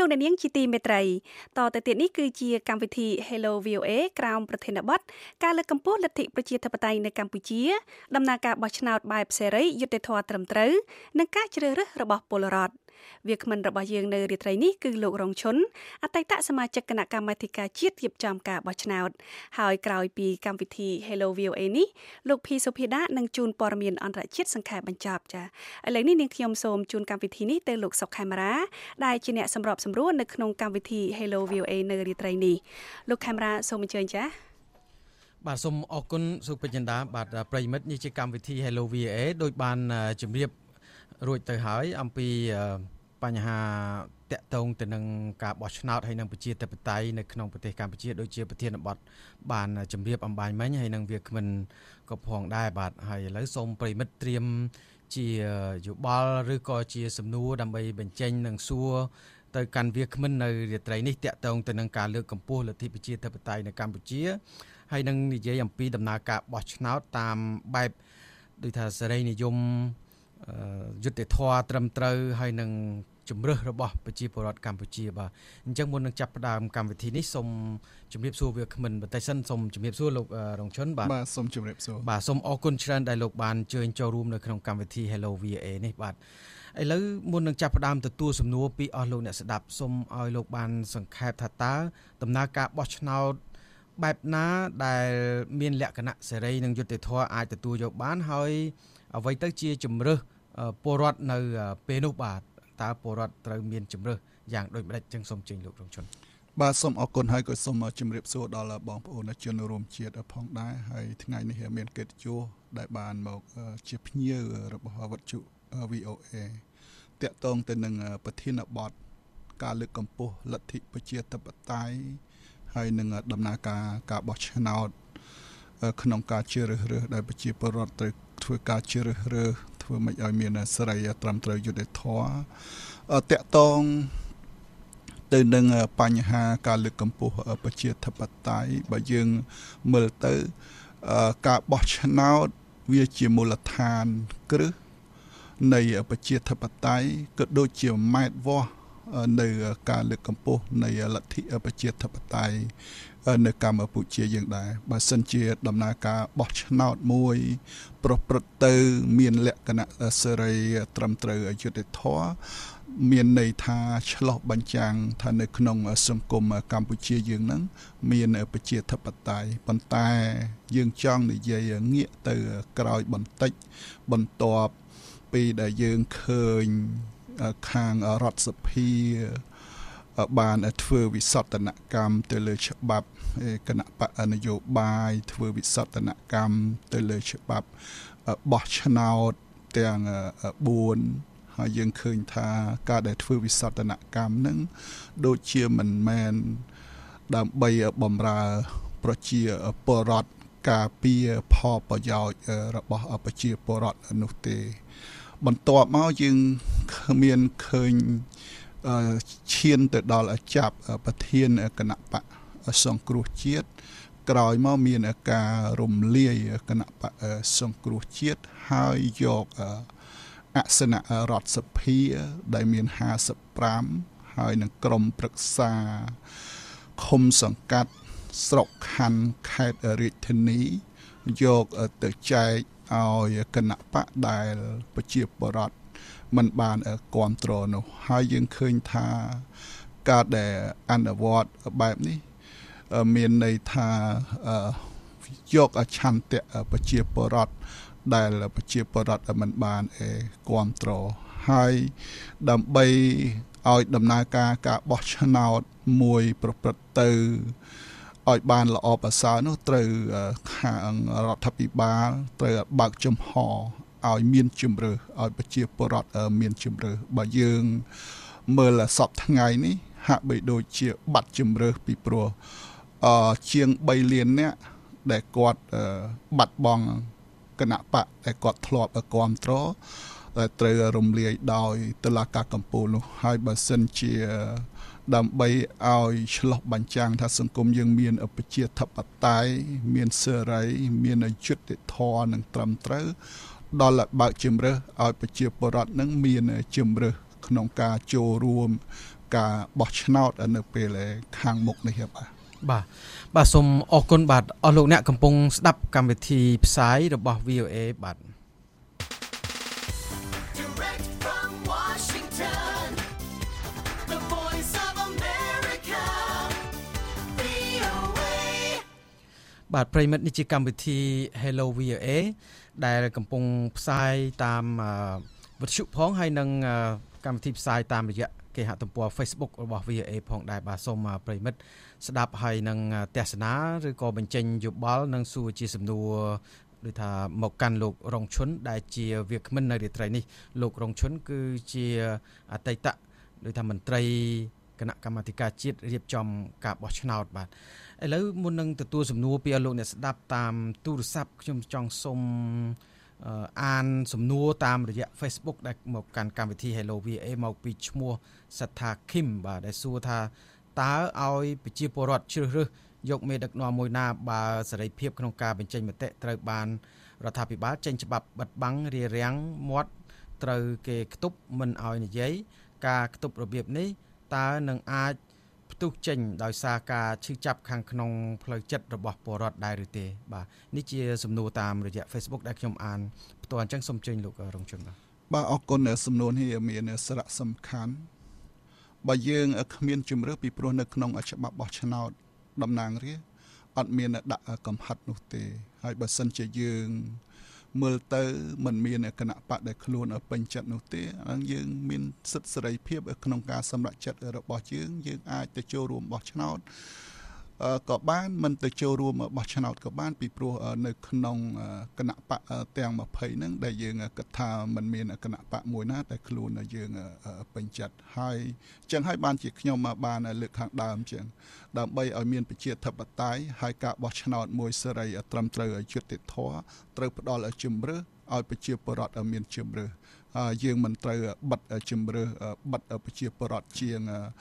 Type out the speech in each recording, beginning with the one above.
លោកអ្នកនាងជាទីមេត្រីតទៅទៀតនេះគឺជាកម្មវិធី Hello VOA ក្រោមប្រធានបទការលើកកម្ពស់លទ្ធិប្រជាធិបតេយ្យនៅកម្ពុជាដំណើរការបោះឆ្នោតបែបសេរីយុត្តិធម៌ត្រឹមត្រូវនិងការជ្រើសរើសរបស់ពលរដ្ឋវាគ្មិនរបស់យើងនៅរាត្រីនេះគឺលោករងឈុនអតីតសមាជិកគណៈកម្មាធិការជាតិរៀបចំការបោះឆ្នោតហើយក្រោយពីកម្មវិធី Hello VOA នេះលោកភីសុភាដានឹងជូនព័ត៌មានអន្តរជាតិសង្ខេបបញ្ចប់ចាឥឡូវនេះនាងខ្ញុំសូមជូនកម្មវិធីនេះទៅលោកសុកខេមរាដែលជាអ្នកសម្របសម្រួលនៅក្នុងកម្មវិធី Hello VOA នៅរាត្រីនេះលោកខេមរាសូមអញ្ជើញចាបាទសូមអរគុណសុពេជ្រចិន្តាបាទប្រិមិត្តនេះជាកម្មវិធី Hello VOA ដោយបានជម្រាបរួចទៅហើយអំពីបញ្ហាតាក់ទងទៅនឹងការបោះឆ្នោតហើយនឹងប្រជាធិបតេយ្យនៅក្នុងប្រទេសកម្ពុជាដូចជាប្រធានបទបានជម្រាបអំបញ្ញមិញហើយនឹងវាគ្មិនក៏ផងដែរបាទហើយឥឡូវសូមប្រិមិត្តត្រៀមជាយោបល់ឬក៏ជាសំណួរដើម្បីបញ្ចេញនិងសួរទៅកាន់វាគ្មិននៅរាត្រីនេះតាក់ទងទៅនឹងការលើកកម្ពស់លទ្ធិប្រជាធិបតេយ្យនៅកម្ពុជាហើយនឹងនិយាយអំពីដំណើរការបោះឆ្នោតតាមបែបដូចថាសេរីនិយមយុត្តិធម៌ត្រឹមត្រូវហើយនឹងជំរឿសរបស់ប្រជាពលរដ្ឋកម្ពុជាបាទអញ្ចឹងមុននឹងចាប់ផ្ដើមកម្មវិធីនេះសូមជម្រាបសួរវាគ្មិនបន្តិចសិនសូមជម្រាបសួរលោករងឈុនបាទសូមជម្រាបសួរបាទសូមអរគុណច្រើនដែលលោកបានអញ្ជើញចូលរួមនៅក្នុងកម្មវិធី Hello VA នេះបាទឥឡូវមុននឹងចាប់ផ្ដើមទទួលសំណួរពីអស់លោកអ្នកស្ដាប់សូមឲ្យលោកបានសង្ខេបថាតើដំណើរការបោះឆ្នោតបែបណាដែលមានលក្ខណៈសេរីនិងយុត្តិធម៌អាចទទួលយកបានហើយអ្វីទៅជាជំរឿសពលរដ្ឋនៅពេលនោះបាទតើពលរដ្ឋត្រូវមានជំរឿសយ៉ាងដូចម្ដេចចឹងសូមជើញលោករងជនបាទសូមអរគុណហើយក៏សូមជម្រាបសួរដល់បងប្អូនជនរួមជាតិផងដែរហើយថ្ងៃនេះមានកិត្តិយសដែលបានមកជាភ្ញៀវរបស់វិទ្យុ VOA តាក់ទងទៅនឹងប្រធានបទការលើកកម្ពស់លទ្ធិប្រជាធិបតេយ្យហើយនឹងដំណើរការការបោះឆ្នោតក្នុងការជ្រើសរើសដែលប្រជាពលរដ្ឋត្រូវធ្វើការជ្រើសរើសធ្វើមិនឲ្យមានសេរីត្រឹមត្រូវយុត្តិធម៌តាក់ទងទៅនឹងបញ្ហាការលើកកម្ពស់ប្រជាធិបតេយ្យបើយើងមើលទៅការបោះឆ្នោតវាជាមូលដ្ឋានគ្រឹះនៃប្រជាធិបតេយ្យក៏ដូចជាម៉ែត្រវាស់នៅការលើកកម្ពស់នៃលទ្ធិប្រជាធិបតេយ្យនៅកម្ពុជាយើងដែរបើសិនជាដំណើរការបោះឆ្នោតមួយប្រព្រឹត្តទៅមានលក្ខណៈសេរីត្រឹមត្រូវយុត្តិធម៌មានន័យថាឆ្លោះបញ្ចាំងថានៅក្នុងសង្គមកម្ពុជាយើងហ្នឹងមានប្រជាធិបតេយ្យប៉ុន្តែយើងចង់និយាយងាកទៅក្រោយបន្តិចបន្ទាប់ពីដែលយើងឃើញខាងរដ្ឋសភាបានធ្វើវិសោធនកម្មទៅលើច្បាប់គណៈបកនយោបាយធ្វើវិសោធនកម្មទៅលើច្បាប់បោះឆ្នោតទាំង4ហើយយើងឃើញថាការដែលធ្វើវិសោធនកម្មហ្នឹងដូចជាមិនមែនដើម្បីបំរើប្រជាពលរដ្ឋការពារផលប្រយោជន៍របស់ប្រជាពលរដ្ឋនោះទេបន្ទាប់មកយើងមានឃើញឈានទៅដល់ចាប់ប្រធានគណៈបកសង្គ្រោះជាតិក្រោយមកមានការរំលាយគណៈបកសង្គ្រោះជាតិហើយយកអសនៈរដ្ឋសភាដែលមាន55ហើយនឹងក្រុមប្រឹក្សាឃុំសង្កាត់ស្រុកខណ្ឌខេត្តរាជធានីយកទៅចែកឲ្យគណៈបកដែលប្រជាពលរដ្ឋมันបានគ្រប់គ្រងនោះហើយយើងឃើញថាការដែលអនុវត្តបែបនេះមានន័យថាយកឆន្ទៈប្រជាពលរដ្ឋដែលប្រជាពលរដ្ឋមិនបានគ្រប់គ្រងហើយដើម្បីឲ្យដំណើរការការបោះឆ្នោតមួយប្រព្រឹត្តទៅឲ្យបានល្អប្រសើរនោះត្រូវខាងរដ្ឋាភិបាលត្រូវបើកចំហឲ្យមានជំរឿសឲ្យប្រជាពលរដ្ឋមានជំរឿសបើយើងមើលសពថ្ងៃនេះហាក់បីដូចជាបាត់ជំរឿសពីព្រោះជាង3លាននាក់ដែលគាត់បាត់បង់គណៈបកដែលគាត់ធ្លាប់គ្រប់គ្រងដែលត្រូវរំលាយដោយតុលាការកំពូលនោះហើយបើសិនជាដើម្បីឲ្យឆ្លោះបញ្ចាំងថាសង្គមយើងមានប្រជាធិបតេយ្យមានសេរីមានយុត្តិធម៌និងត្រឹមត្រូវដល់បើកជំរឿសឲ្យប្រជាពលរដ្ឋនឹងមានជំរឿសក្នុងការចូលរួមការបោះឆ្នោតនៅពេលខាងមុខនេះបាទសូមអរគុណបាទអស់លោកអ្នកកំពុងស្ដាប់កម្មវិធីផ្សាយរបស់ VOA បាទបាទប្រិមិត្តនេះជាកម្មវិធី Hello VOA ដែលកំពុងផ្សាយតាមវិទ្យុផងហើយនិងកម្មវិធីផ្សាយតាមរយៈគេហទំព័រ Facebook របស់ VOA ផងដែរបាទសូមប្រិមិត្តស្ដាប់ហើយនឹងទស្សនាឬក៏បញ្ចេញយោបល់និងសួរជាសំណួរដូចថាមកកាន់លោករងឈុនដែលជាវាគ្មិននៅរាត្រីនេះលោករងឈុនគឺជាអតីតដូចថាមន្ត្រីគណៈកម្មាធិការជាតិរៀបចំការបោះឆ្នោតបាទឥឡូវមុននឹងទទួលសំណួរពីលោកអ្នកស្ដាប់តាមទូរស័ព្ទខ្ញុំចង់សូមអានសំណួរតាមរយៈ Facebook ដែលមកកាន់កម្មវិធី Hello VA មកពីឈ្មោះសត្ថាឃឹមបាទដែលសួរថាតើឲ្យប្រជាពលរដ្ឋជ្រើសរើសយកមេដឹកនាំមួយណាបើសេរីភាពក្នុងការបញ្ចេញមតិត្រូវបានរដ្ឋាភិបាលចេញច្បាប់បិទបាំងរារាំងមាត់ត្រូវគេខ្ទប់មិនឲ្យនិយាយការខ្ទប់របៀបនេះតើនឹងអាចផ្ទុះចេញដោយសារការឈឺចាប់ខាងក្នុងផ្លូវចិត្តរបស់ពលរដ្ឋដែរឬទេបាទនេះជាសំណួរតាមរយៈ Facebook ដែលខ្ញុំអានផ្ទាល់អញ្ចឹងសូមជើញលោករងជនបាទអរគុណសំណួរនេះមានសារៈសំខាន់បើយើងគ្មានជំរឿពីព្រោះនៅក្នុងច្បាប់បោះឆ្នោតតំណាងរាស្ត្រអត់មានដាក់កំហិតនោះទេហើយបើសិនជាយើងមើលទៅមិនមានគណៈបកដែលខ្លួនពេញចិត្តនោះទេយើងមានសិទ្ធិសេរីភាពក្នុងការសម្រេចចិត្តរបស់យើងអាចទៅចូលរួមបោះឆ្នោតក៏បានមិនទៅចូលរួមបោះឆ្នោតក៏បានពីព្រោះនៅក្នុងគណៈបកទាំង20ហ្នឹងដែលយើងគិតថាมันមានគណៈបកមួយណាតែខ្លួនយើងពេញចិត្តហើយចឹងហើយបានជាខ្ញុំបានលើកខាងដើមចឹងដើម្បីឲ្យមានប្រជាធិបតេយ្យហើយការបោះឆ្នោតមួយសេរីត្រឹមត្រូវយុត្តិធម៌ត្រូវផ្ដល់ឲ្យជំរឿឲ្យប្រជាពលរដ្ឋមានជំរឿយើងមិនត្រូវបិទជំរឿបិទប្រជាពលរដ្ឋជាង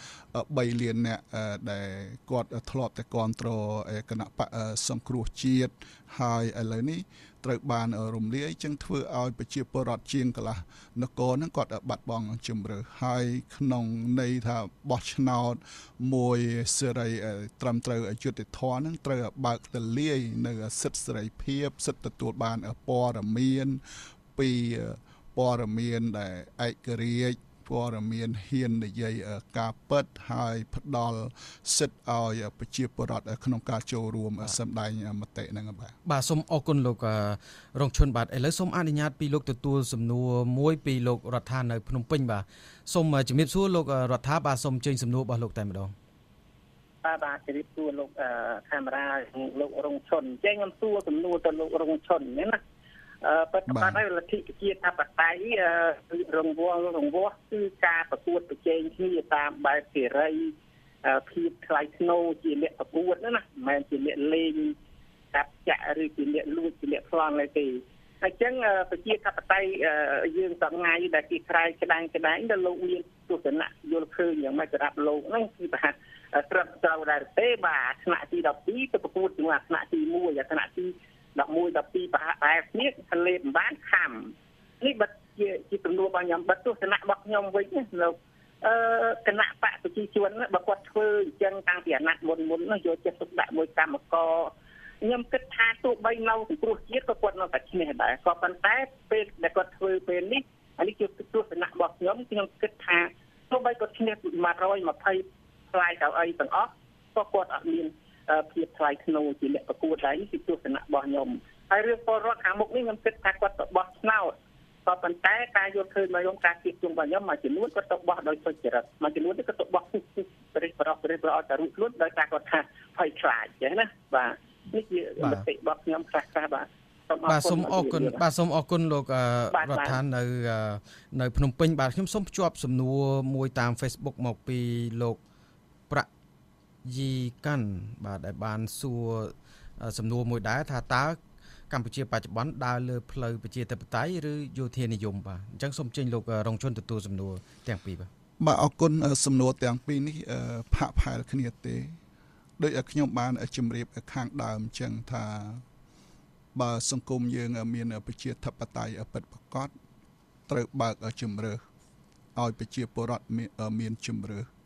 3លានអ្នកដែលគាត់ធ្លាប់តែគ្រប់គ្រងគណៈបកសង្គ្រោះជាតិហើយឥឡូវនេះត្រូវបានរំលាយចឹងធ្វើឲ្យប្រជាពលរដ្ឋជាងកន្លះនគរហ្នឹងគាត់បាត់បង់ជំរឿហើយក្នុងន័យថាបោះឆ្នោតមួយសេរីត្រឹមត្រូវយុត្តិធម៌ហ្នឹងត្រូវបើកទលាយនៅសិទ្ធិសេរីភាពសិទ្ធិទទួលបានព័ត៌មានពីព័ត៌មានដែលឯករាជ្យព័ត៌មានហ៊ាននិយាយការពិតហើយផ្ដល់សិទ្ធិឲ្យប្រជាពលរដ្ឋក្នុងការចូលរួមសម្ដែងមតិហ្នឹងបាទសូមអរគុណលោករងឈុនបាទឥឡូវសូមអនុញ្ញាតពីលោកទទួលសំណួរមួយពីលោករដ្ឋានៅភ្នំពេញបាទសូមជំរាបសួរលោករដ្ឋាបាទសូមអញ្ជើញសំណួររបស់លោកតែម្ដងបាទជំរាបសួរលោកកាមេរ៉ាលោករងឈុនអញ្ចឹងខ្ញុំសួរសំណួរទៅលោករងឈុនណាបច្ចុប្បន្នហើយលទ្ធិប្រជាធិបតេយ្យរង្វាស់គឺការប្រកួតប្រជែងគ្នាតាមបែបសេរីភាពថ្លៃថ្នូរជាលក្ខប្រកួតណាមិនមែនជាលក្ខលេងកាប់ចាក់ឬជាលក្ខលួចជាលក្ខប្លន់ឡើយទេអញ្ចឹងប្រជាធិបតេយ្យយើងសប្ងាយដែលគេក្រែងក្តាំងដល់លោកមានទស្សនៈយល់ឃើញយ៉ាងម៉េចសម្រាប់លោកហ្នឹងគឺថាត្រឹមត្រូវដែរទេបាទថ្នាក់ទី12ទៅប្រកួតជាមួយថ្នាក់ទី1ថ្នាក់ទី11 12ប្រហែលគ្នាទលេមិនបានខំនេះបើជាទំនួលរបស់ខ្ញុំបើទស្សនៈរបស់ខ្ញុំវិញលោកគណៈបកប្រជាជនបើគាត់ធ្វើអញ្ចឹងតាំងពីអាណត្តិមុននោះយកចិត្តទុកដាក់មួយកម្មករខ្ញុំគិតថាទោះបីនៅសង្គ្រោះជាតិក៏គាត់នៅតែឈ្នះដែរក៏ប៉ុន្តែពេលដែលគាត់ធ្វើពេលនេះអានេះជាទស្សនៈរបស់ខ្ញុំគិតថាទោះបីគាត់ឈ្នះ120ផ្លាយទៅអីទាំងអស់ក៏គាត់អត់មានភាពថ្លៃថ្នូរជាលក្ខប្រកួតដែរនេះគឺទស្សនៈរបស់ខ្ញុំហើយរឿងពលរដ្ឋខាងមុខនេះខ្ញុំគិតថាគាត់ទៅបោះឆ្នោតក៏ប៉ុន្តែការយល់ឃើញរបស់ខ្ញុំការគិតជុំរបស់ខ្ញុំមួយចំនួនគាត់ទៅបោះដោយសុចរិតមួយចំនួនទៀតគាត់ទៅបោះរិះបរោះឲ្យតែរួចខ្លួនដោយសារគាត់ថាភ័យខ្លាចចឹងណាបាទនេះជាមតិរបស់ខ្ញុំខ្លះៗបាទបាទសូមអរគុណបាទសូមអរគុណលោករដ្ឋានៅភ្នំពេញបាទខ្ញុំសូមភ្ជាប់សំណួរមួយតាម Facebook មកពីលោកប្រាក់យីកាន់បាទដែលបានសួរសំណួរមួយដែរថាតើកម្ពុជាបច្ចុប្បន្នដើរលើផ្លូវប្រជាធិបតេយ្យឬយោធានិយមបាទអញ្ចឹងសូមចេញលោករងជនទទួលសំណួរទាំងពីរបាទអរគុណសំណួរទាំងពីរនេះផាក់ផែលគ្នាទេដោយខ្ញុំបានជម្រាបខាងដើមអញ្ចឹងថាបើសង្គមយើងមានប្រជាធិបតេយ្យពិតប្រាកដត្រូវបើកជំរឿឲ្យប្រជាពលរដ្ឋមានជំរឿ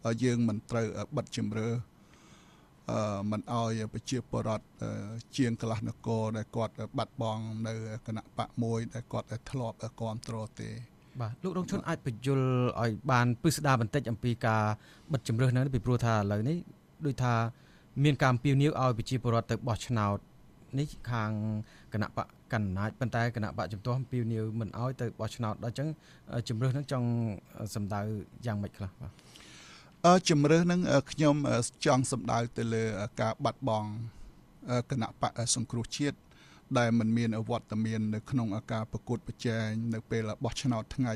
យើងមិនត្រូវបិទជំរឿមិនអោយប្រជាពលរដ្ឋជាងកន្លះនគរដែលគាត់បាត់បង់នៅគណៈបកមួយដែលគាត់ធ្លាប់គ្រប់គ្រងទេបាទលោករងឈុនអាចបញ្យល់ឲ្យបានពិស្ដារបន្តិចអំពីការបិទជំរឿហ្នឹងពីព្រោះថាឥឡូវនេះដូចថាមានការអំពាវនាវឲ្យប្រជាពលរដ្ឋទៅបោះឆ្នោតនេះខាងគណៈបកកណ្ដាលប៉ុន្តែគណៈបកជំទាស់អំពាវនាវមិនឲ្យទៅបោះឆ្នោតដល់អញ្ចឹងជំរឿហ្នឹងចង់សម្ដៅយ៉ាងម៉េចខ្លះបាទជំរឿហ្នឹងខ្ញុំចង់សម្ដៅទៅលើការបាត់បង់គណៈបកសង្គ្រោះជាតិដែលមិនមានវត្តមាននៅក្នុងការប្រកួតប្រជែងនៅពេលបោះឆ្នោតថ្ងៃ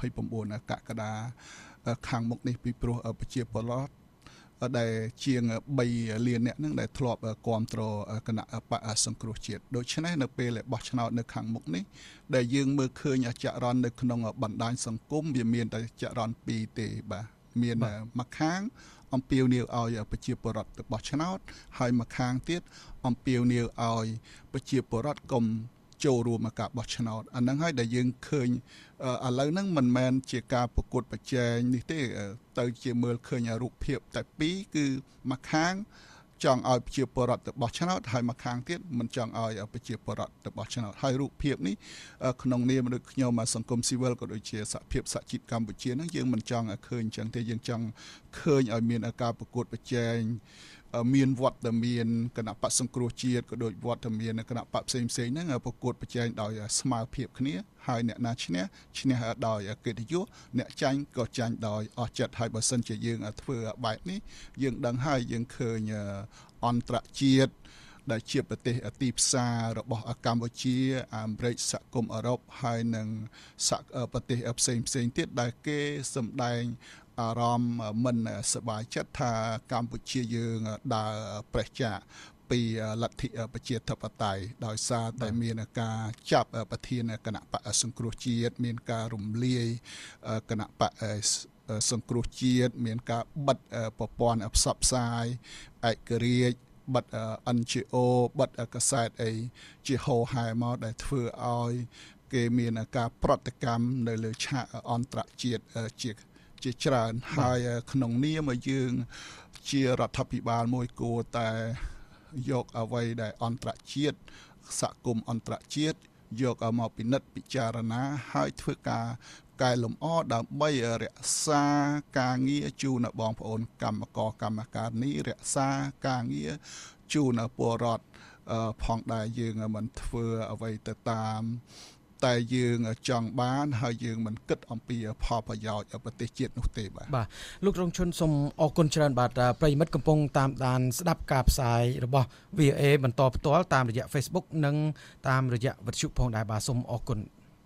29កក្កដាខាងមុខនេះពីព្រោះប្រជាពលរដ្ឋដែលជាង3លានអ្នកហ្នឹងដែលធ្លាប់គ្រប់គ្រងគណៈបកសង្គ្រោះជាតិដូច្នេះនៅពេលបោះឆ្នោតនៅខាងមុខនេះដែលយើងមើលឃើញចរន្តនៅក្នុងបណ្ដាញសង្គមវាមានតែចរន្តពីរទេបាទមានមួយខាងអំពាវនាវឲ្យប្រជាពលរដ្ឋទៅបោះឆ្នោតហើយមួយខាងទៀតអំពាវនាវឲ្យប្រជាពលរដ្ឋកុំចូលរួមការបោះឆ្នោតអាហ្នឹងហើយដែលយើងឃើញឥឡូវហ្នឹងមិនមែនជាការប្រកួតប្រជែងនេះទេទៅជាមើលឃើញរូបភាពតែពីរគឺមួយខាងចង់ឲ្យប្រជាពលរដ្ឋទៅបោះឆ្នោតហើយមួយខាងទៀតមិនចង់ឲ្យប្រជាពលរដ្ឋទៅបោះឆ្នោតហើយរូបភាពនេះក្នុងនាមដូចខ្ញុំសង្គមស៊ីវិលក៏ដូចជាសហភាពសហជីពកម្ពុជាហ្នឹងយើងមិនចង់ឃើញអញ្ចឹងទេយើងចង់ឃើញឲ្យមានការប្រកួតប្រជែងមានវត្តមានគណៈបកសង្គ្រោះជាតិក៏ដូចវត្តមានគណៈបកផ្សេងហ្នឹងប្រកួតប្រជែងដោយស្មើភាពគ្នាហើយអ្នកណាឈ្នះដោយកិត្តិយសអ្នកចាញ់ក៏ចាញ់ដោយអស់ចិត្តហើយបើសិនជាយើងធ្វើបែបនេះយើងដឹងហើយយើងឃើញអន្តរជាតិដែលជាប្រទេសទីផ្សាររបស់កម្ពុជាអាមេរិកសហគមន៍អឺរ៉ុបហើយនិងប្រទេសផ្សេងទៀតដែលគេសម្ដែងអារម្មណ៍មិនសប្បាយចិត្តថាកម្ពុជាយើងដើរប្រេះចាកពីលទ្ធិប្រជាធិបតេយ្យដោយសារតែមានការចាប់ប្រធានគណៈបកសង្គ្រោះជាតិមានការរំលាយគណៈបកសង្គ្រោះជាតិមានការបិទប្រព័ន្ធផ្សព្វផ្សាយឯករាជ្យបិទ NGO បិទកាសែតអីជាហោហែមកដែលធ្វើឲ្យគេមានការប្រតិកម្មនៅលើឆាកអន្តរជាតិជាច្រើនហើយក្នុងនាមយើងជារដ្ឋាភិបាលមួយគួរតែយកអ្វីដែលអន្តរជាតិសហគមន៍អន្តរជាតិយកមកពិនិត្យពិចារណាហើយធ្វើការកែលម្អដើម្បីរក្សាការងារជូនបងប្អូនកម្មការនេះរក្សាការងារជូនពលរដ្ឋផងដែរយើងមិនធ្វើអ្វីទៅតាមតែយើងចង់បានហើយយើងមិនគិតអំពីផលប្រយោជន៍ប្រទេសជាតិនោះទេបាទលោករងឈុនសូមអរគុណច្រើនបាទប្រិយមិត្តកំពុងតាមដានស្ដាប់ការផ្សាយរបស់ VOA បន្តផ្ទាល់តាមរយៈ Facebook និងតាមរយៈវិទ្យុផងដែរបាទសូមអរគុណ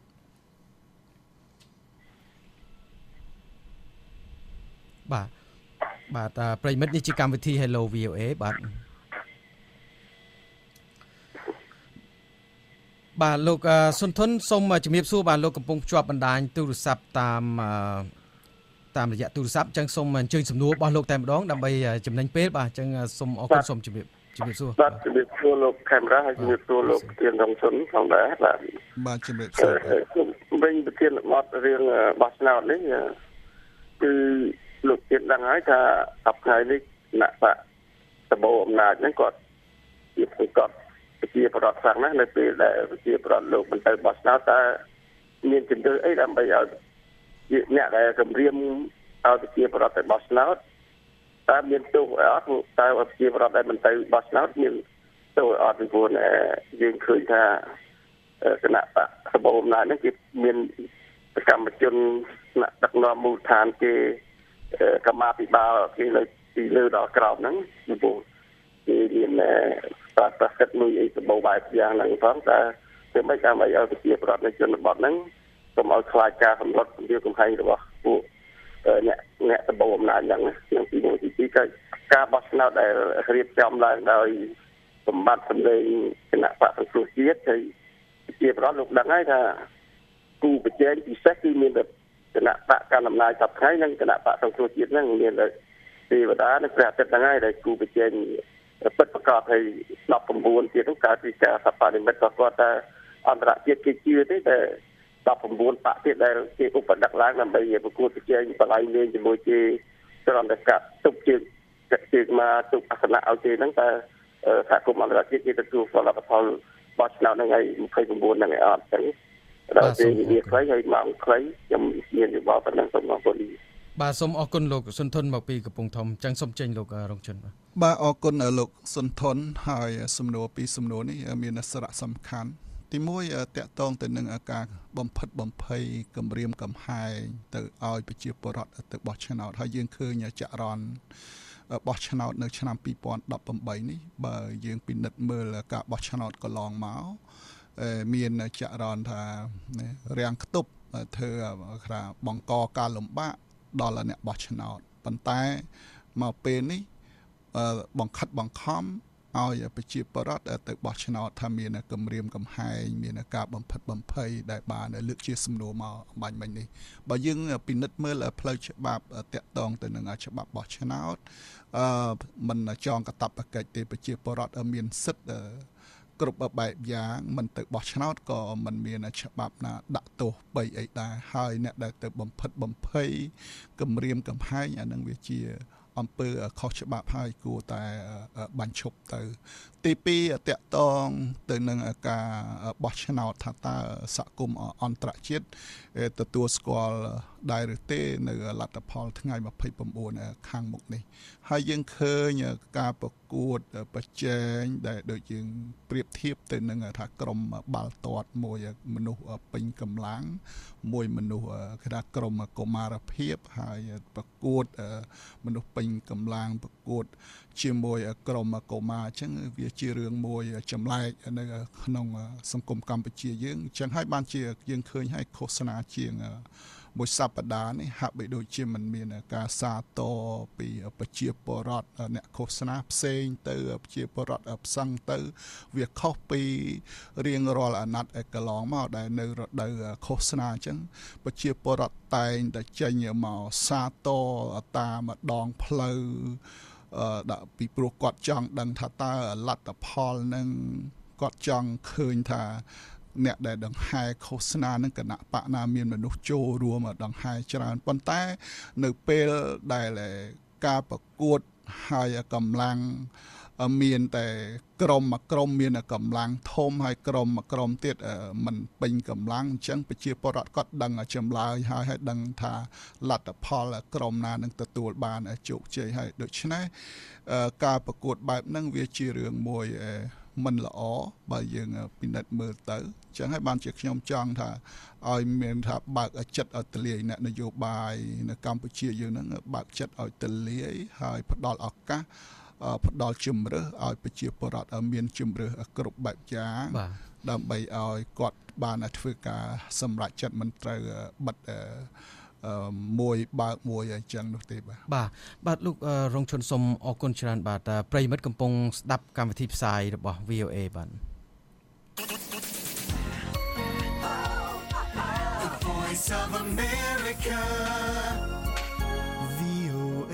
បាទប្រិយមិត្តនេះជាកម្មវិធី Hello VOA បាទលោកសុនធុនសូមជំរាបសួរបាទលោកកំពុងភ្ជាប់បណ្ដាញទូរស័ព្ទតាមរយៈទូរស័ព្ទអញ្ចឹងសូមអញ្ជើញសំណួររបស់លោកតែម្ដងដើម្បីចំណេញពេលបាទអញ្ចឹងសូមអរគុណសូមជំរាបសួរបាទជំរាបសួរលោកខេមរ៉ាហើយជំរាបសួរលោកប្រធានរងសុនផងដែរបាទជំរាបសួរវិញប្រធានបទរឿងបោះឆ្នោតនេះគឺលោកទៀតដឹងហើយថាសប្តាហ៍នេះគណៈបកសម្បូរអំណាចហ្នឹងគាត់ជាប្រវត្តិសាស្ត្រណានៅពេលដែលជាប្រវត្តិលោកមិនទៅបោះឆ្នោតតើមានជំរឿអីដើម្បីឲ្យអ្នកដែលគម្រាមឲ្យជាប្រវត្តិទៅបោះឆ្នោតតើមានទោសអត់តើជាប្រវត្តិដែលមិនទៅបោះឆ្នោតមានទោសអត់ពីព្រោះយើងឃើញថាគណៈបកសម្បូរអំណាចហ្នឹងគេមានសកម្មជនដឹកនាំមូលដ្ឋានគេកម្មាភិបាលគេពីលើដល់ក្រោមហ្នឹងពីព្រោះគេមានប្រសិទ្ធមួយអីសម្បូរបែបយ៉ាងហ្នឹងផងតែធ្វើម៉េចដើម្បីឲ្យប្រជាប្រដ្ឋនៅជនបទហ្នឹងកុំឲ្យខ្លាចការសម្លុតពីកំហែងរបស់ពួកអ្នកសម្បូរអំណាចហ្នឹងជាទី1ទី2គឺការបោះឆ្នោតដែលរៀបចំឡើងដោយសម្បត្តិសម្លេងគណៈបកសង្គ្រោះជាតិហើយប្រជាប្រដ្ឋលោកដឹងហើយថាគូប្រជែងពិសេសគឺមានតែគណៈបកកណ្ដាលអំណាចសពថ្ងៃនិងគណៈបកសង្គ្រោះជាតិហ្នឹងមានតែទេវតានិងព្រះអាទិត្យហ្នឹងហើយដែលគូប្រជែងពិតប្រកបហើយ19ទៀតហ្នឹងកើតពីការសព្វនិមិត្តរបស់គាត់តែអន្តរជាតិគេជឿទេតែ19បកទៀតដែលគេឧបដឹកឡើងដើម្បីប្រកួតប្រជែងបល័យលេងជាមួយគេគ្រាន់តែកាត់ទុកជាមកទុកអាសនៈឲ្យគេហ្នឹងតែសហគមន៍អន្តរជាតិគេទទួលផលលទ្ធផលបោះឆ្នោតហ្នឹងហើយ29ហ្នឹងឯអត់ចឹងដល់ពេលវាខ្លីហើយមកខ្លីខ្ញុំមានយោបល់ប៉ុណ្ណឹងសូមអរគុណបាទសូមអរគុណលោកសុនធនមកពីកំពង់ធំចឹងសូមចេញលោករងជនបាទអរគុណលោកសុនធនហើយសំណួរពីសំណួរនេះមានសារៈសំខាន់ទី1តកតងទៅនឹងការបំផិតបំភ័យគម្រាមកំហែងទៅឲ្យប្រជាពលរដ្ឋទៅបោះឆ្នោតហើយយើងឃើញចរន្តបោះឆ្នោតនៅឆ្នាំ2018នេះបើយើងពិនិត្យមើលការបោះឆ្នោតកន្លងមកមានចរន្តថារាំងខ្ទប់ធ្វើថាបង្កការលំបាកដល់អ្នកបោះឆ្នោតប៉ុន្តែមកពេលនេះបង្ខិតបង្ខំឲ្យប្រជាពលរដ្ឋទៅបោះឆ្នោតថាមានគម្រាមកំហែងមានការបំផិតបំភ័យដែលបានលើកជាសំណួរមកបាញ់មិញនេះបើយើងពិនិត្យមើលផ្លូវច្បាប់តាក់ទងទៅនឹងច្បាប់បោះឆ្នោតមិនចងកាតព្វកិច្ចទេប្រជាពលរដ្ឋមានសិទ្ធិគ្រប់បែបយ៉ាងមិនទៅបោះឆ្នោតក៏មិនមានច្បាប់ណាដាក់ទោសបីអីដែរហើយអ្នកដែលទៅបំផិតបំភ័យគម្រាមកំហែងអានឹងវាជាអំពើខុសច្បាប់ហើយគួរតែបញ្ឈប់ទៅទី2តកតងទៅនឹងការបោះឆ្នោតថាតើសហគមន៍អន្តរជាតិទទួលស្គាល់ដែរឬទេនៅលទ្ធផលថ្ងៃ29ខាងមុខនេះហើយយើងឃើញការប្រកួតប្រជែងដែលដូចយើងប្រៀបធៀបទៅនឹងថាក្រុមបាល់ទាត់មួយមនុស្សពេញកម្លាំងមួយមនុស្សគេថាក្រុមកុមារភាពហើយប្រកួតមនុស្សពេញកម្លាំងប្រកួតជាមួយក្រុមកុមារអញ្ចឹងវាជារឿងមួយចម្លែកនៅក្នុងសង្គមកម្ពុជាយើងអញ្ចឹងហើយបានជាយើងឃើញឲ្យឃោសនាជាងមួយសប្តាហ៍នេះហាក់បីដូចជាមិនមានការសាទរពីប្រជាពលរដ្ឋអ្នកឃោសនាផ្សេងទៅប្រជាពលរដ្ឋផ្សឹងទៅវាខុសពីរៀងរាល់អាណត្តិកន្លងមកដែលនៅរដូវឃោសនាអញ្ចឹងប្រជាពលរដ្ឋតែងតែចេញមកសាទរតាមដងផ្លូវដាក់ពីព្រោះគាត់ចង់ដឹងថាតើលទ្ធផលនឹងគាត់ចង់ឃើញថាអ្នកដែលដង្ហែឃោសនានឹងគណៈបកណាមានមនុស្សចូលរួមដង្ហែច្រើនប៉ុន្តែនៅពេលដែលការប្រកួតហើយកម្លាំងមានតែក្រុមមួយក្រុមមានកម្លាំងធំហើយក្រុមមួយក្រុមទៀតមិនពេញកម្លាំងអញ្ចឹងប្រជាពលរដ្ឋគាត់ដឹងចម្លើយហើយដឹងថាលទ្ធផលក្រុមណានឹងទទួលបានជោគជ័យហើយដូច្នេះការប្រកួតបែបហ្នឹងវាជារឿងមួយមិនល្អបើយើងពិនិត្យមើលទៅអញ្ចឹងហើយបានជាខ្ញុំចង់ថាឲ្យមានថាបើកចិត្តឲ្យទលាយអ្នកនយោបាយនៅកម្ពុជាយើងហ្នឹងបើកចិត្តឲ្យទលាយហើយផ្ដល់ឱកាសផ្ដល់ជំរឿសឲ្យប្រជាពលរដ្ឋមានជំរឿសគ្រប់បែបយ៉ាងដើម្បីឲ្យគាត់បានធ្វើការសម្រេចចិត្តមិនត្រូវបិទមួយបើកមួយអញ្ចឹងនោះទេបាទលោករងជនសូមអរគុណច្រើនបាទប្រិយមិត្តកំពុងស្ដាប់កម្មវិធីផ្សាយរបស់ VOA បាទ The Voice of America VOA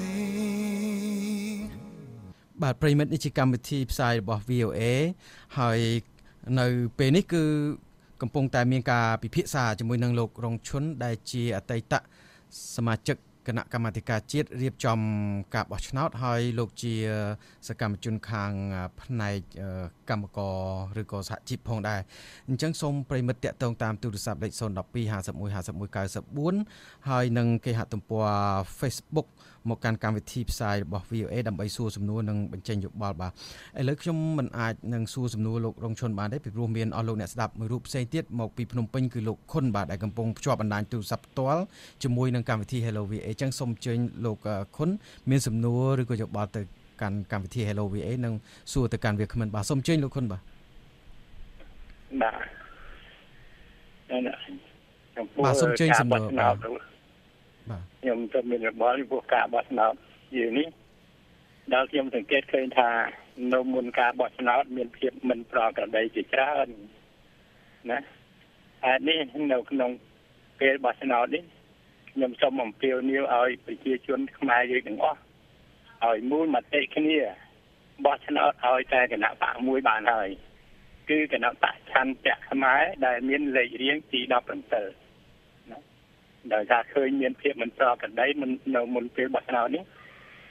បាទប្រិយមិត្តនេះជាកម្មវិធីផ្សាយរបស់ VOA ហើយនៅពេលនេះគឺកំពុងតែមានការពិភាក្សាជាមួយនឹងលោករងឈុនដែលជាអតីតសមាជិកគណៈកម្មាធិការជាតិរៀបចំការបោះឆ្នោតហើយលោកជាសកម្មជនខាងផ្នែកកម្មករឬក៏សហជីពផងដែរអញ្ចឹងសូមប្រិមិត្តតាក់ទងតាមទូរស័ព្ទលេខ012 51 51 94ហើយនឹងគេហទំព័រ Facebook មកកាន់កម្មវិធីផ្សាយរបស់ VOA ដើម្បីសួរសំណួរនិងបញ្ចេញយោបល់បាទឥឡូវខ្ញុំមិនអាចនឹងសួរសំណួរលោករងឈុនបានទេពីព្រោះមានអស់លោកអ្នកស្ដាប់មួយរូបផ្សេងទៀតមកពីភ្នំពេញគឺលោកខុនបាទដែលកំពុងភ្ជាប់បណ្ដាញទូរស័ព្ទផ្ទាល់ជាមួយនឹងកម្មវិធី Hello VOA អញ្ចឹងសូមអញ្ជើញលោកខុនមានសំណួរឬក៏យោបល់ទៅកាន់កម្មវិធី Hello VA និងសួរទៅកាន់វាគ្មិនបាទសូមអញ្ជើញលោកខុនបាទបាទសូមអញ្ជើញសំណួរបាទខ្ញុំទៅមានរបបពីការបោះឆ្នោតយើងនេះដល់ខ្ញុំសង្កេតឃើញថានៅមុនការបោះឆ្នោតមានភាពមិនប្រក្រតីជាច្រើនណាហើយនេះនៅក្នុងពេលបោះឆ្នោតនេះខ្ញុំសូមអំពាវនាវឲ្យប្រជាជនខ្មែរយើងទាំងអស់ឲ្យមូលមតិគ្នាបោះឆ្នោតឲ្យតែគណៈបកមួយបានហើយគឺគណៈបកឆន្ទៈខ្មែរដែលមានលេខរៀងទី17ណាដោយថាឃើញមានភាពមិនប្រក្រតីនៅមុនពេលបោះឆ្នោតនេះ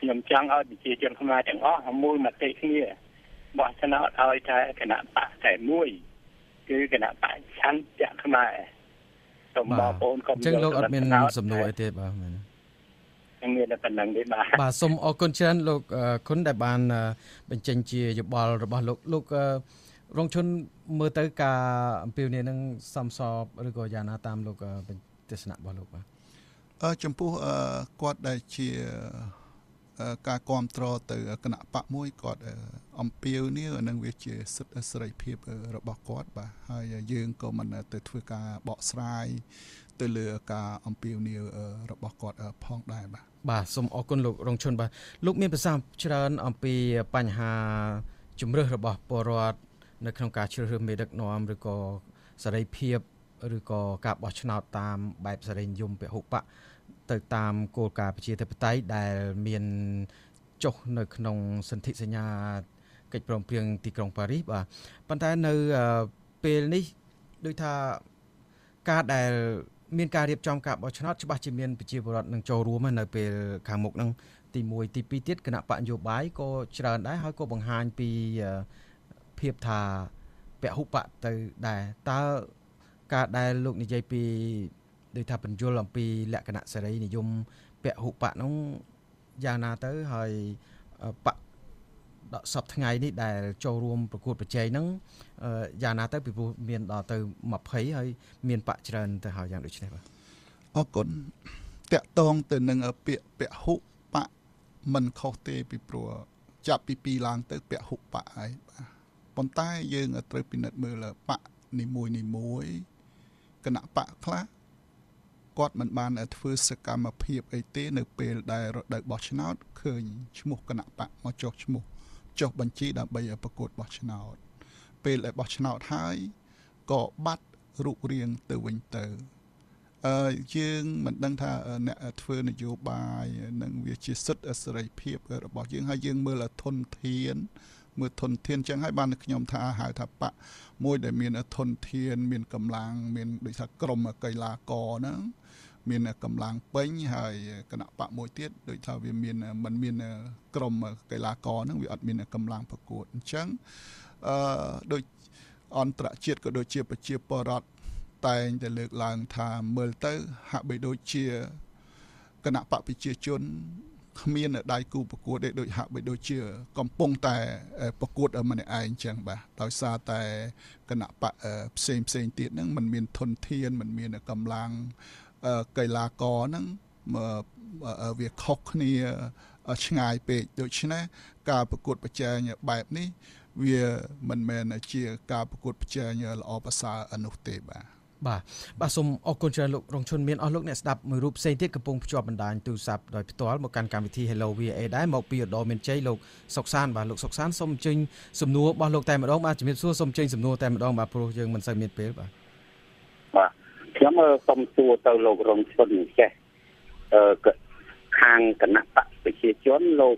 ខ្ញុំចង់ឲ្យប្រជាជនខ្មែរទាំងអស់មួយមតិគ្នាបោះឆ្នោតឲ្យតែគណៈបកតែមួយគឺគណៈបកឆន្ទៈខ្មែរសូមបងប្អូនកុំយល់លោកអត់មានសំណួរអីទេបាទមែនមានតែប៉ុណ្្នឹងទេបាទសូមអរគុណច្រើនលោកគុណដែលបានបញ្ចេញជាយោបល់របស់លោករងឈុនមើលទៅការអំពាវនាវនឹងសំសបឬក៏យ៉ាងណាតាមលោកទស្សនៈរបស់លោកបាទចំពោះគាត់ដែលជាការគ្រប់គ្រងទៅគណៈបកមួយគាត់អំពាវនាវនឹងវាជាសិទ្ធិសេរីភាពរបស់គាត់បាទហើយយើងក៏មិនទៅធ្វើការបកស្រាយទៅលើការអំពាវនាវរបស់គាត់ផងដែរបាទសូមអរគុណលោករងឈុនបាទលោកមានប្រសាសន៍ច្រើនអំពីបញ្ហាជំរឿសរបស់ពលរដ្ឋនៅក្នុងការជ្រើសរើសមេដឹកនាំឬក៏សេរីភាពឬក៏ការបោះឆ្នោតតាមបែបសេរីនិយមពហុបកទៅតាមគោលការណ៍ប្រជាធិបតេយ្យដែលមានចុះនៅក្នុងសន្ធិសញ្ញាកិច្ចព្រមព្រៀងទីក្រុងប៉ារីសបាទប៉ុន្តែនៅពេលនេះដូចថាការដែលមានការរៀបចំការបោះឆ្នោតច្បាស់ជាមានប្រជាពលរដ្ឋនឹងចូលរួមនៅពេលខាងមុខហ្នឹងទី1ទី2ទៀតគណៈបកនយោបាយក៏ច្រើនដែរហើយក៏បង្ហាញពីភាពថាពហុបកទៅដែរតើការដែលលោកនិយាយពីដូចថាបញ្យលអំពីលក្ខណៈសេរីនិយមពហុបកនោះយ៉ាងណាទៅហើយបកដកសពថ្ងៃនេះដែលចូលរួមប្រកួតប្រជែងហ្នឹងយ៉ាងណាទៅពីព្រោះមានដល់ទៅ20ហើយមានបកច្រើនទៅហើយយ៉ាងដូចនេះបាទអរគុណតកតងទៅនឹងពាក្យពហុបកមិនខុសទេពីព្រោះចាប់ពី2ឡើងទៅពហុបកហើយបាទប៉ុន្តែយើងត្រូវពិនិត្យមើលបកនីមួយគណៈបកខ្លះគាត់មិនបានធ្វើសកម្មភាពអីទេនៅពេលដែលរដូវបោះឆ្នោតឃើញឈ្មោះគណៈបកមកចុះឈ្មោះចុះបញ្ជីដើម្បីប្រកួតបោះឆ្នោតពេលដែលបោះឆ្នោតហើយក៏បាត់រូបរាងទៅវិញទៅយើងមិនដឹងថាអ្នកធ្វើនយោបាយនឹងវាជាសិទ្ធិសេរីភាពរបស់យើងហើយយើងមើលធនធានចឹងហើយបានខ្ញុំថាហៅថាបកមួយដែលមានធនធានមានកម្លាំងមានដូចថាក្រុមកីឡាករហ្នឹងមានកម្លាំងពេញហើយគណៈបកមួយទៀតដូចថាវាមានមិនមានក្រុមកីឡាករហ្នឹងវាអត់មានកម្លាំងប្រកួតអញ្ចឹងដូចអន្តរជាតិក៏ដូចជាប្រជាពលរដ្ឋតែងតែលើកឡើងថាមើលទៅហាក់បីដូចជាគណៈបកប្រជាជនគ្មានដៃគូប្រកួតទេដូចហាក់បីដូចជាកំពុងតែប្រកួតម្នាក់ឯងចឹងបាទដោយសារតែគណៈបកផ្សេងទៀតហ្នឹងมันមានធនធានมันមានកម្លាំងកីឡាករហ្នឹងវាខុសគ្នាឆ្ងាយពេកដូច្នេះការប្រកួតប្រជែងបែបនេះវាមិនមែនជាការប្រកួតប្រជែងល្អប្រសើរនោះទេបាទសូមអរគុណច្រើនលោករងឈុនមានអស់លោកអ្នកស្ដាប់មួយរូបផ្សេងទៀតកំពុងភ្ជាប់បណ្ដាញទូរស័ព្ទដោយផ្ទាល់មកកាន់កម្មវិធី Hello VA ដែរមកពីឧត្តរមានជ័យលោកសុកសានបាទលោកសុកសានសូមអញ្ជើញសំណួររបស់លោកតែម្ដងបាទជំរាបសួរសូមអញ្ជើញសំណួរតែម្ដងបាទព្រោះយើងមិនសូវមានពេលបាទខ្ញុំសូមសួរទៅលោករងឈុនចេះខាងគណៈបកប្រជាជនលោក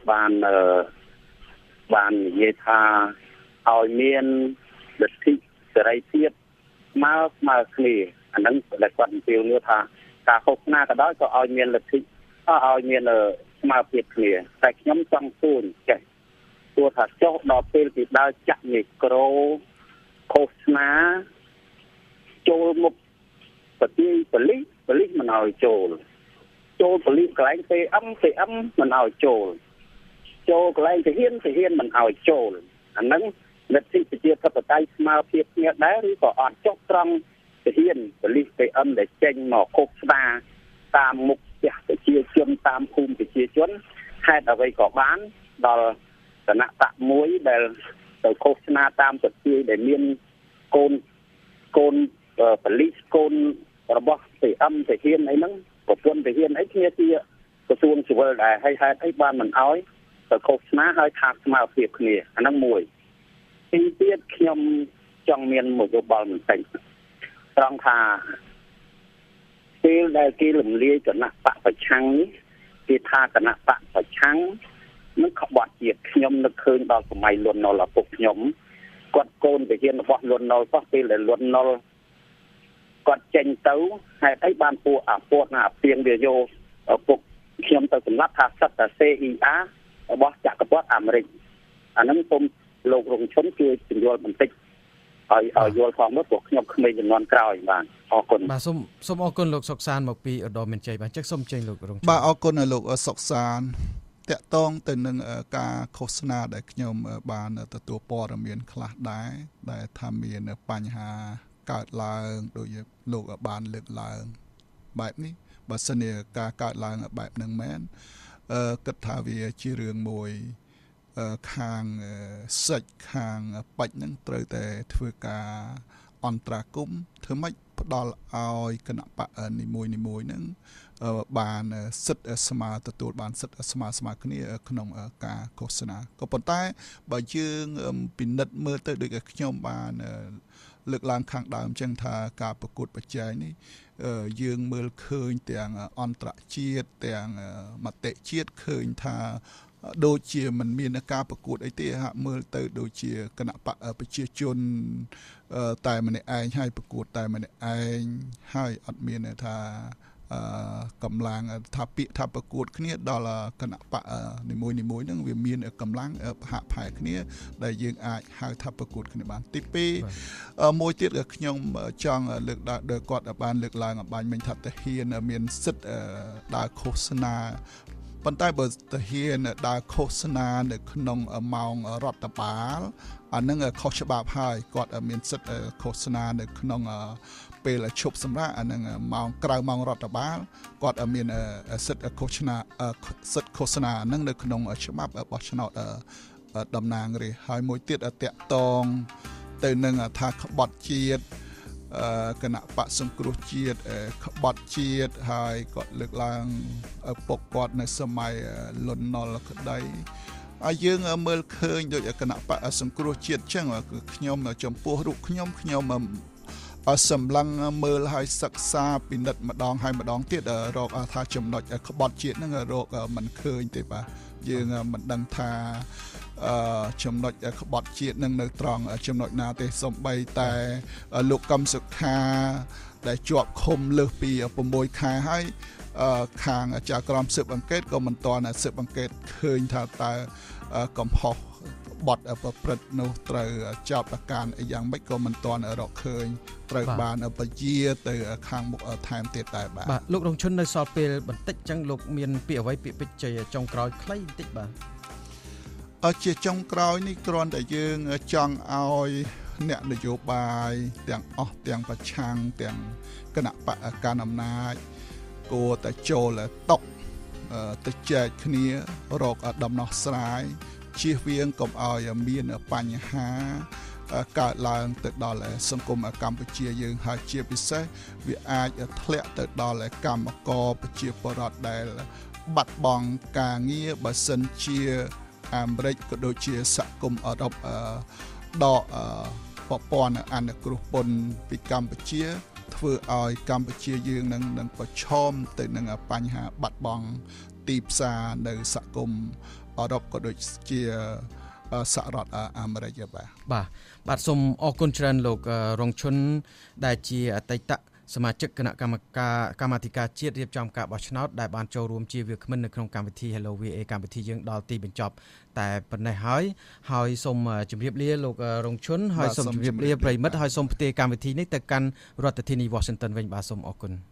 បាននិយាយថាឲ្យមានលទ្ធិសេរីភាពស្មើគ្នាអាហ្នឹងដែលគាត់អំពាវនាវថាការឃោសនាក៏ដោយក៏ឲ្យមានលទ្ធិឲ្យមានស្មើភាពគ្នាតែខ្ញុំចង់សួរចេះទោះថាចុះដល់ពេលពីដើរចាក់មីក្រូឃោសនាចូលមុខប្រទីប៉ូលីសមិនឲ្យចូលប៉ូលីសកន្លែង PM មិនឲ្យចូលកន្លែងទាហានមិនឲ្យចូលអាហ្នឹងលទ្ធិប្រជាធិបតេយ្យស្មើភាពគ្នាដែរឬក៏អត់ចុះត្រង់ទាហានប៉ូលីស PM ដែលចេញមកឃោសនាតាមមុខផ្ទះប្រជាជនតាមភូមិប្រជាជនហេតុអ្វីក៏បានដល់គណៈបកមួយដែលទៅឃោសនាតាមប្រទេសដែលមានកូនប៉ូលីសកូនរបស់ PM ទាហានអីហ្នឹងប្រពន្ធទាហានអីគ្នាជាក្រសួងស៊ីវិលដែរហើយហេតុអីបានមិនអោយទៅឃោសនាឲ្យថាស្មើភាពគ្នាអាហ្នឹងមួយទីទៀតខ្ញុំចង់មានមួយយោបល់បន្តិចត្រង់ថាពេលដែលគេរំលាយគណៈបកប្រឆាំងនេះគេថាគណៈបកប្រឆាំងនឹងក្បត់ជាតិខ្ញុំនឹកឃើញដល់សម័យលន់នល់ឪពុកខ្ញុំគាត់កូនទាហានរបស់លន់នល់សោះពេលដែលលន់នល់គាត់ចេញទៅហេតុអីបានពួកអាពតអាពីងវាយកឪពុកខ្ញុំទៅសម្រាប់ថាសិតតែ CIA របស់ចក្រពត្តិអាមេរិកអាហ្នឹងសូមលោករងឈុនជួយពន្យល់បន្តិចឲ្យយល់ផងមកព្រោះខ្ញុំក្មេងជំនាន់ក្រោយបាទអរគុណបាទសូមអរគុណលោកសុកសានមកពីឧត្តមមានជ័យបាទចឹងសូមចេញលោករងឈុនបាទអរគុណលោកសុកសានតាក់ទងទៅនឹងការឃោសនាដែលខ្ញុំបានទទួលព័ត៌មានខ្លះដែរដែលថាមានបញ្ហាកើតឡើងដោយលោកបានលើកឡើងបែបនេះបើសិនជាការកើតឡើងបែបហ្នឹងមែនគិតថាវាជារឿងមួយខាងសិចខាងបាច់ហ្នឹងត្រូវតែធ្វើការអន្តរាគមន៍ធ្វើម៉េចផ្ដល់ឲ្យគណៈបកនីមួយហ្នឹងបានសិទ្ធិស្មើទទួលបានសិទ្ធិស្មើគ្នាក្នុងការឃោសនាក៏ប៉ុន្តែបើយើងពិនិត្យមើលទៅដូចខ្ញុំបានលើកឡើងខាងដើមចឹងថាការប្រកួតប្រជែងនេះយើងមើលឃើញទាំងអន្តរជាតិទាំងមតិជាតិឃើញថាដូចជាមិនមានការប្រកួតអីទេហាក់មើលទៅដូចជាគណៈបកប្រជាជនតែម្នាក់ឯងហើយប្រកួតតែម្នាក់ឯងហើយអត់មានថាកម្លាំងថាពាក្យថាប្រកួតគ្នាដល់គណៈបកនីមួយហ្នឹងវាមានកម្លាំងហាក់ផែគ្នាដែលយើងអាចហៅថាប្រកួតគ្នាបានទី2មួយទៀតក៏ខ្ញុំចង់លើកដល់គាត់បានលើកឡើងអំបញ្ញមិញថាទាហានមានសិទ្ធិដើរឃោសនាប៉ុន្តែបើទាហានដើរឃោសនានៅក្នុងម៉ោងរដ្ឋបាលអានឹងខុសច្បាប់ហើយគាត់មានសិទ្ធិឃោសនានៅក្នុងពេលឈប់សម្រាកអានឹងម៉ោងក្រៅម៉ោងរដ្ឋបាលគាត់មានសិទ្ធិឃោសនាហ្នឹងនៅក្នុងច្បាប់បោះឆ្នោតតំណាងរាស្ត្រហើយមួយទៀតតាក់តងទៅនឹងថាក្បត់ជាតិគណៈបកសង្គ្រោះជាតិក្បត់ជាតិហើយគាត់លើកឡើងពុកគាត់នៅសម័យលន់នល់ក្តីហើយយើងមើលឃើញដូចគណៈបកសង្គ្រោះជាតិចឹងគឺខ្ញុំចំពោះរូបខ្ញុំសម្លឹងមើលហើយសិក្សាពិនិត្យម្ដងហើយម្ដងទៀតរកថាចំណុចក្បត់ជាតិហ្នឹងរកមិនឃើញទេបាទយើងមិនដឹងថាចំណុចក្បត់ជាតិនឹងនៅត្រង់ចំណុចណាទេសូម្បីតែលោកកឹមសុខាដែលជាប់ឃុំលើសពី6ខែហើយខាងអាចារ្យក្រមស៊ើបអង្កេតក៏មិនទាន់ស៊ើបអង្កេតឃើញថាតើកំហុសបទប្រព្រឹត្តនោះត្រូវចោទប្រកាន់អីយ៉ាងម៉េចក៏មិនទាន់រកឃើញត្រូវបានបជាទៅខាងមុខថែមទៀតតែបាទលោករងឈុននៅសល់ពេលបន្តិចចឹងលោកមានពាក្យអ្វីពាក្យពេចន៍ចុងក្រោយខ្លីបន្តិចបាទជាចុងក្រោយនេះគ្រាន់តែយើងចង់ឲ្យអ្នកនយោបាយទាំងអស់ទាំងប្រឆាំងទាំងគណៈបកកណ្ដាលអំណាចគួរតែចូលតុទៅចែកគ្នារកដំណោះស្រាយជៀសវាងកុំឲ្យមានបញ្ហាកើតឡើងទៅដល់សង្គមកម្ពុជាយើងហើយជាពិសេសវាអាចធ្លាក់ទៅដល់កម្មករប្រជាពលរដ្ឋដែលបាត់បង់ការងារបើសិនជាអាមេរិកក៏ដូចជាសហគមន៍អឺរ៉ុបដកប្រព័ន្ធអនុគ្រោះពន្ធពីកម្ពុជាធ្វើឲ្យកម្ពុជាយើងនឹងប្រឈមទៅនឹងបញ្ហាបាត់បង់ទីផ្សារនៅសហគមន៍អឺរ៉ុបក៏ដូចជាសហរដ្ឋអាមេរិកបាទសូមអរគុណច្រើនលោករងឈុនដែលជាអតីតសមាជិកគណៈកម្មាធិការជាតិរៀបចំការបោះឆ្នោតដែលបានចូលរួមជាវាគ្មិននៅក្នុងកម្មវិធី Hello VA កម្មវិធីយើងដល់ទីបញ្ចប់តែប៉ុណ្ណេះហើយសូមជម្រាបលាលោករងឈុនហើយសូមជម្រាបលាប្រិមិត្តហើយសូមផ្ទេរកម្មវិធីនេះទៅកាន់រដ្ឋធានី Washington វិញបាទសូមអរគុណ